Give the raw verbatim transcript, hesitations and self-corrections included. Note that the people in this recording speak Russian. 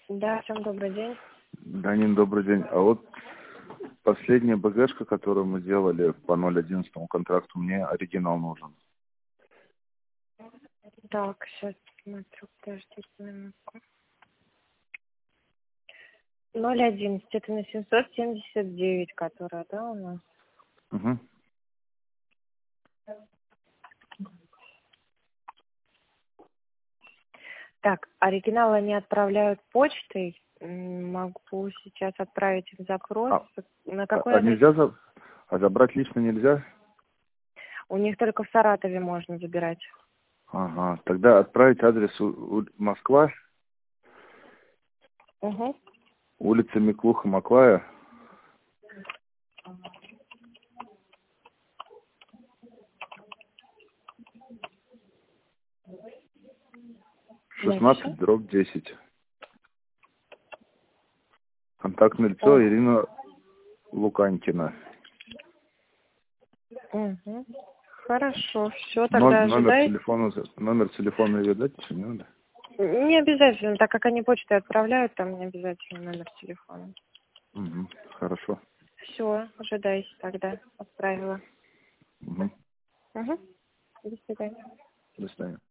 Да, всем добрый день. Данин, добрый день. А вот последняя БГшка, которую мы делали по ноль одиннадцатому контракту, мне оригинал нужен. Так, сейчас смотрю, подождите минутку. ноль одиннадцать, это на семьсот семьдесят девять, которая, да, у нас? Угу. Так, оригиналы они отправляют почтой. М, Могу сейчас отправить им запрос. А, На а, какой а адрес? нельзя за... А забрать лично нельзя? У них только в Саратове можно забирать. Ага. Тогда отправить адрес у- у- Москва, Угу. улица Миклуха-Маклая, Дальше. шестнадцать дробь десять. Контактное лицо Угу. Ирина Луканькина. Угу. Хорошо, все, Но- тогда номер ожидайте. телефона, за- номер телефона ее дать еще не надо? Не обязательно, так как они почтой отправляют, там не обязательно номер телефона. Угу. Хорошо. Все, ожидайте тогда. Отправила. Угу. Угу. До свидания. До свидания.